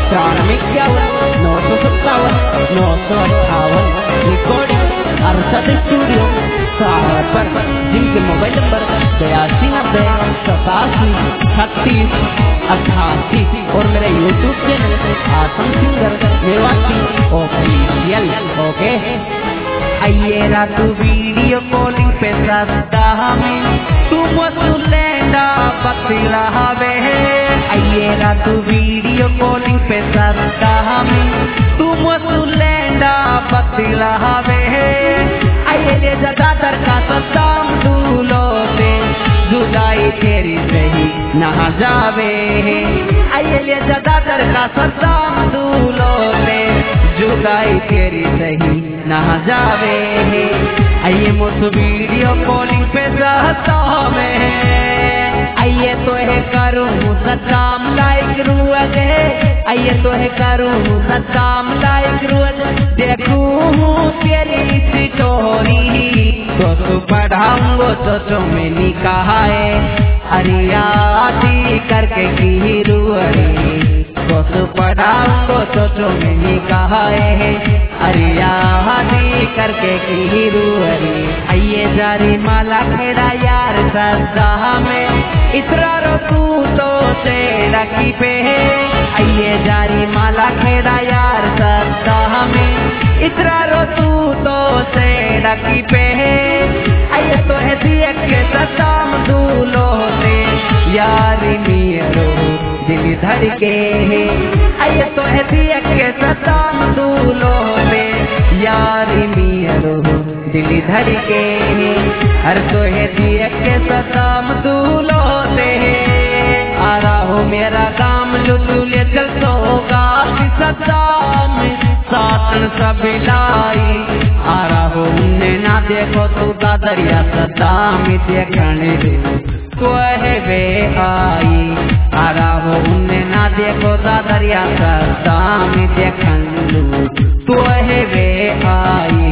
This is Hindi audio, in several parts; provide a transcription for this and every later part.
रिकॉर्डिंग अरशद स्टूडियो सावर पर, जिनके मोबाइल नंबर 8290873688 और मेरे यूट्यूब चैनल आसम सिंगर निवासी ऑफिशियल। ओके आइए रात वीडियो कॉलिंग पे सस्ता हमें तुम सुलेंदा पतला हवे। आइए रात वीडियो कॉलिंग पे सस्ता हमें तुम सुलेंदा पतला हवे। आइए ले ज्यादातर का सद्दाम दूलो से जुदाई तेरी सही ना जावे। आइए ले ज्यादातर का सद्दाम दूलो से जुदाई तेरी सही ना जावे। आइए मुझ वीडियो कॉलिंग पे रहता में, आइए तो है करूँ सद्दाम लाइक रुअज। आइए तो है करूँ सद्दाम लाइक रुअज। देखूँ तेरी स्टोरी तो पढ़ाऊंगो सोचो में निकाह है। अरे आदि करके की रुअरी तो पढ़ाऊंगो सोचो में निकाह है। अरे आदि करके की रुअरी। आइए जारी माला खेड़ा यार सदा में इतरारो तू तो से रखी पे है। आइए जारी माला खेड़ा यार सदा में इतरारो तू तो से रखी पे है। आइए तो है दिए के सदाम दूलो से यारी मेरो दिल धड़के है। आइए तो है दिए के सदाम दूलो से यारी मेरो दिल धड़के है। हर तो है दिए के सदाम दूलो से आ रहा हो मेरा काम लुटुले चल तो होगा सदाम सातन सबिलाई। आ रहा हो उन्हें ना देखो तू दादरिया सदाम देखने दे तो है वे आई। आ रहा हो उन्हें ना देखो दादरिया सदाम देखन लू तो है वे आई।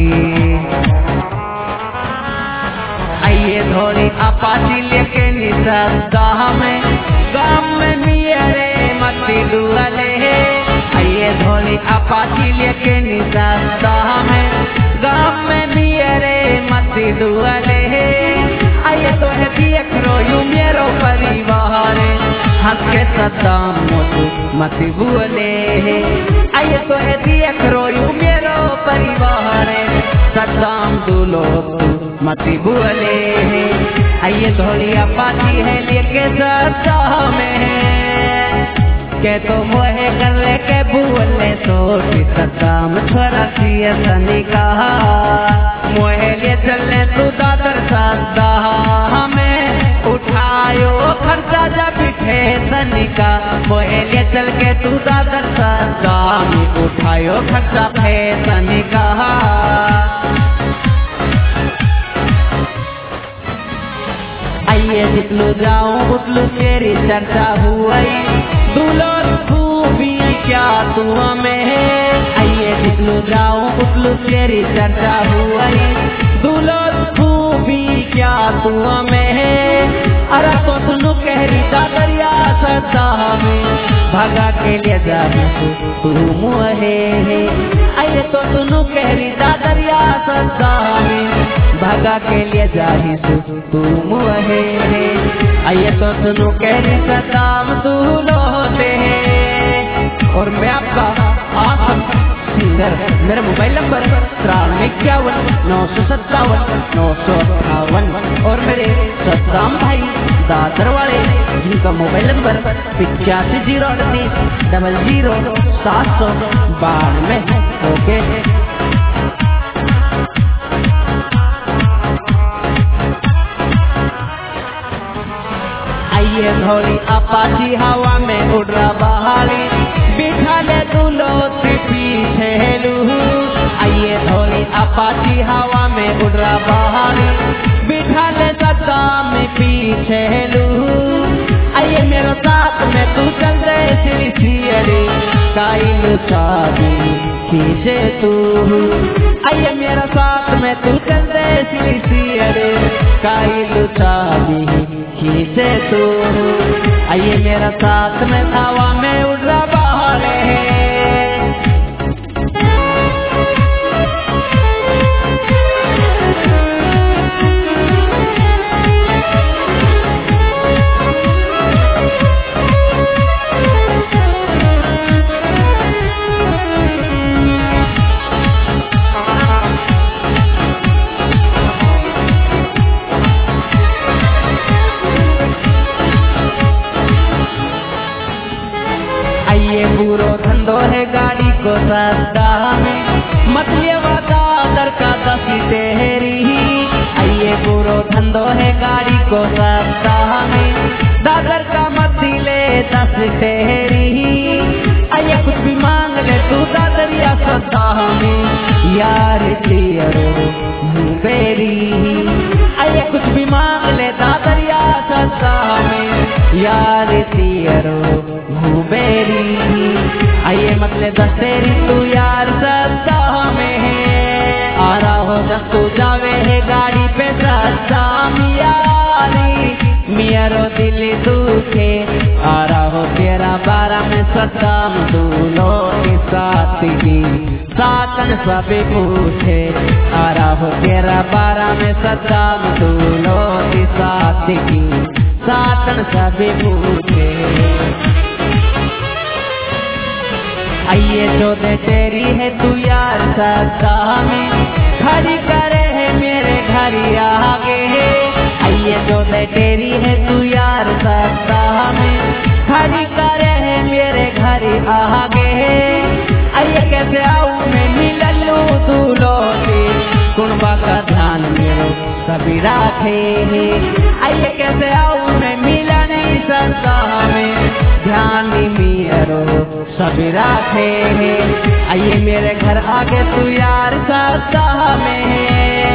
आइए थोड़ी अपाची लेके निसदा में गाँव में मेरे मट्टी दुआले है। आइए थोड़ी अपाची लेके निसदा में गाँव में मेरे मट्टी दुआले है। आइए तो है देख रो यू मेरो परिवार हंस के सदाम मोटू मती बुअले है। आइए तो है देख रो यू मेरो परिवार सदाम दूलो मती बुअले है। आइए थोड़ी अपाची है लेके सदा में के तो मोहे कर लेके बुअले सोटी सदाम छोरा सिया सनी कहा मोहे ले चलने तू दादर सदा हमें उठायो खर्चा जब बिठे सनी का। मोहे ले चल के तू दादर सदा उठायो खर्चा फे सनी कहा। आइए जितलू जाऊं उतलू तेरी चर्चा हुई दूलो खूबी क्या तू हमें है। आइए जितलू जाऊं उतलू तेरी चर्चा हुई दूलो खूबी क्या तू हमें है। अरे तो सुनो कहरी दादरिया सदा में भगा के ले जा तू मुहे है। आइए तो सुनो कहरी दादरिया सदा में भगा के लिए जाही तू मुहे है। आइए तो सुनो कहरी सदाम तू लोते है। और मैं आपका आसम सिंगर मेरा मोबाइल नंबर 9351975958 और मेरे सद्दाम भाई दादर वाले जिनका मोबाइल नंबर 8508000792 ओके। आइए थोड़ी अपाची हवा में उड़ रहा बहाली बिठा ले दूलो पीछे लू। आइए थोड़ी अपाची हवा में उड़ रहा बहाली बिठा ले सदाम पीछे लू। आइए मेरे साथ में तू चल रहे सिलसिले काइल शादी खींचे तू। आइए मेरा साथ में तू चल रहे सिलसिले काइल शादी खींचे तू। आइए मेरा साथ में हवा में उड़ रहा बहाले को सस्ता में मछली दादर का 10 टेहरी आइए बुरो धंधो है गाड़ी को सस्ता में दादर का मछली 10 टेहरी आइए कुछ भी मांग ले तू दादरिया सस्ता में यार तेरो बेरी आइए कुछ भी मांग ले दादरिया सस्ता में यार तेरो बेरी आइए मतलब 10 तेरी तू यार सस्ता में आ रहा हो जब तू जावे है गाड़ी पे सस्ता मियारो दिल दुखे आ रहा हो तेरा 12 में सद्दाम दूल्हों के साथ की सातन सभी पूछे आ रहा हो तेरा 12 में सद्दाम दूल्हों के साथ की सातन सभी पूछे आइए जो दे तेरी है तू यार सस्ता में खड़ी करे है मेरे घर आगे आइए जो दे तेरी है तू यार सस्ता में खड़ी करे है मेरे घर आगे आइए कैसे आऊँ मैं मिललू तू लोटे कुनबा का ध्यान मेरो सभी राखे आइए कैसे आऊँ मैं मिलने सस्ता में ध्यान मेरो सभी राखे आइए मेरे घर आगे तू यार सस्ता में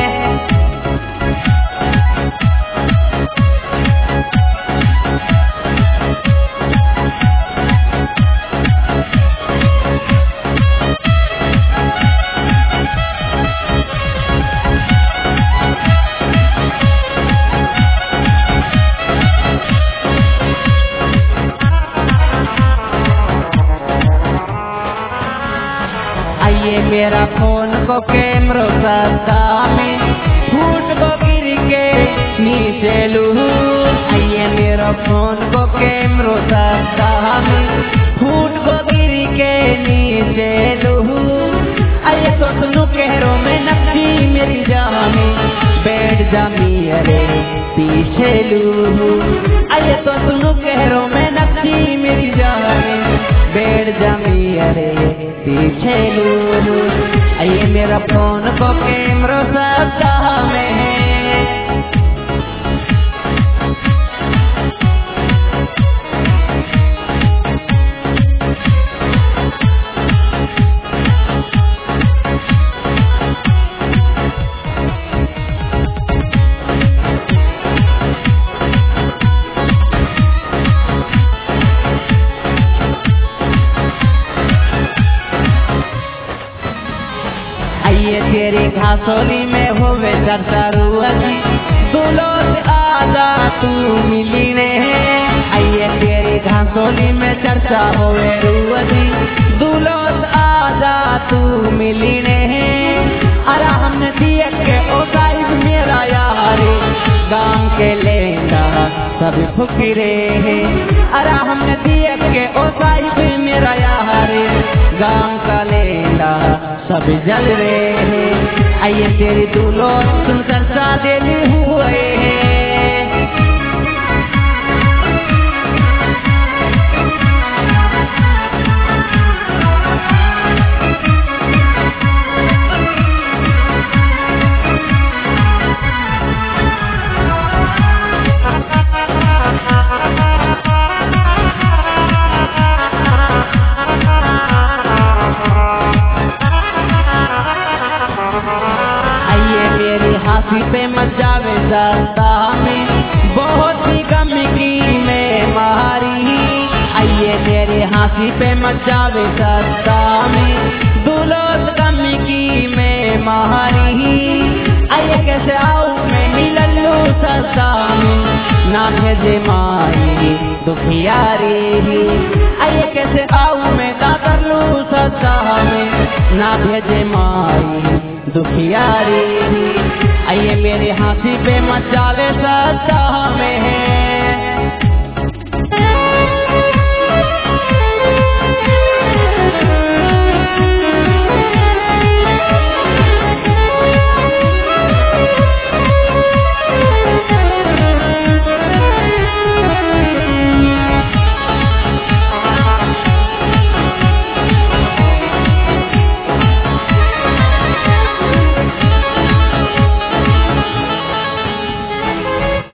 आइए मेरा फोन को कैमरो सस्ता में फूट को गिर के नीचे लू आइए मेरा फोन को कैमरो सस्ता में फूट को गिर के नीचे लू आइए तो सुनो कहरो में नक्की मेरी जामी बैठ जामी अरे पीछे लू आइए तो सुनो कहरो में नक्की मेरी जामी बैठ जामी अरे पीछे लू आइए मेरा फोन को कैमरो सस्ता में आइए तेरी घासोली में होवे चर्चा रुअजी दूल्हों से आजा तू मिली ने आइए तेरी घासोली में चर्चा होवे रुअजी दूल्हों से आजा तू मिली ने अरे हमने दिए के ओ साहिब मेरा यारी गांव के लेंदा सभी फुकरे अरे हमने दिए के ओ साहिब मेरा यारी गांव का लेंदा सभी जल रहे आइए तेरी दूल्हों सुनकर सादेली हुए हाथी पे मचावे सस्ता में बहुत ही गम की में मारी आइए तेरे हाथी पे मचावे सस्ता में दूल्हों गम की में मारी आइए कैसे आऊँ मैं मिललू सस्ता में ना भेजे माई दुखियारी आइए कैसे आऊँ मैं दादर लू सस्ता में ना भेजे माई दुखियारी आइए मेरे हाथी पे मचावे सस्ता में